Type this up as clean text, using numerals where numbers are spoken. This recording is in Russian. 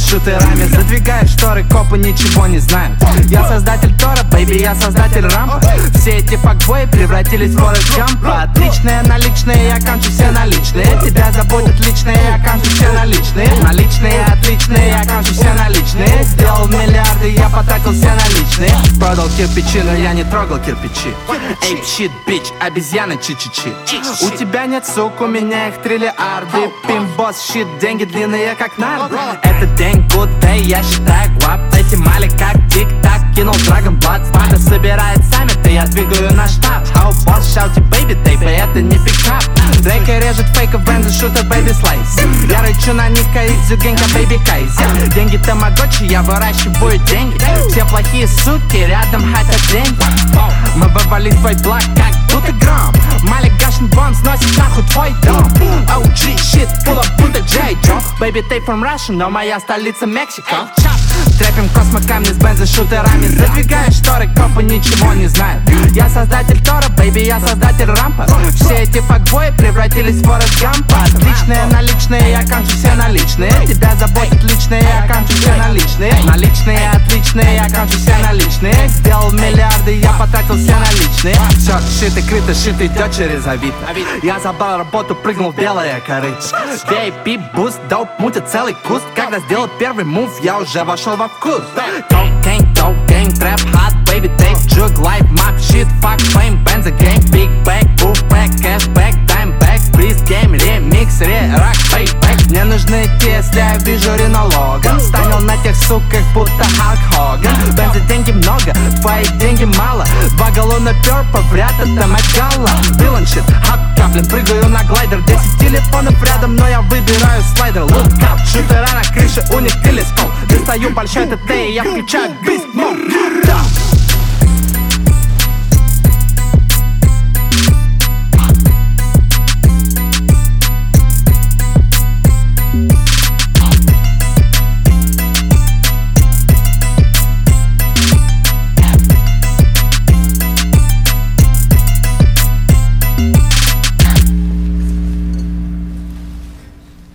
шутерами. Задвигаю шторы, копы ничего не знают. Я создатель Тора, бэйби, я создатель рампа. Все эти факбои превратились в Форест Гампа. Отличные наличные, я кончу все наличные. Тебя заботят личные, я кончу все наличные. Наличные, отличные, я кончу все наличные. Сделал миллиарды, я потратил все наличные. Продал кирпичи, но я не трогал кирпичи. Эйп, щит, бич, обезьяна, чи-чи-чи. У тебя нет сук, у меня их триллиарды. Пимбос, щит, деньги длинные, как нарды. Это день, good day, я считаю гвап. Эти мали как тик-так, кинул Dragon Blood. Спада собирает саммиты, я двигаю на штаб. How boss, шаути, baby, тейпы, это не пикап. Дрейка режет фейков, бензы, шутер, baby слайс. Я рычу на Ника, Идзю, генька, baby кайзер. Деньги тамагочи, я выращиваю деньги. Все плохие суки рядом хотят деньги. Мы ворвались в твой блок, как тут и гром. Малик Гашин Бон сносит нахуй твой дом. OG shit, pull up, будто Джей Джо. Baby tape from Russia, но моя столица Мексика. Трепим космокамни с бензошутерами. Задвигаю шторы, копы ничего не знают. Я создатель Тора, бэйби, я создатель рампа. Все эти факбои превратились в Форест Гампа. Отличные, наличные, я кончу все наличные. Тебя заботят личные, я кончу все наличные. Наличные, отличные, я кончу все наличные. Сделал миллиарды, я потратил все наличные. Все шито, крыто, шито, идет через Авито. Я забрал работу, прыгнул в белое корыто. VIP, буст, доп, мутит целый куст. Когда сделал первый мув, я уже вошел во вкус. Cocaine, cocaine, trap, hot, baby, tape, jug, life, map, shit, fuck, fame, benzo, game, big bag, boof, back, cashback, dime back, freeze, game, ремикс, рак, payback. Мне нужны те, если я вижу ренологан. Станил на тех суках, будто Халк Хоган. Бензо, деньги много, твои деньги мало. 2 галлона перпа, вряд это Макалла. Вилан щит, хат, каплин, прыгаю на глайдер. 10 телефонов рядом, но я выбираю слайдер. Look out, шутера на крыше, у них телескоп. Достаю большой ТТ, и я включаю Beast Mode.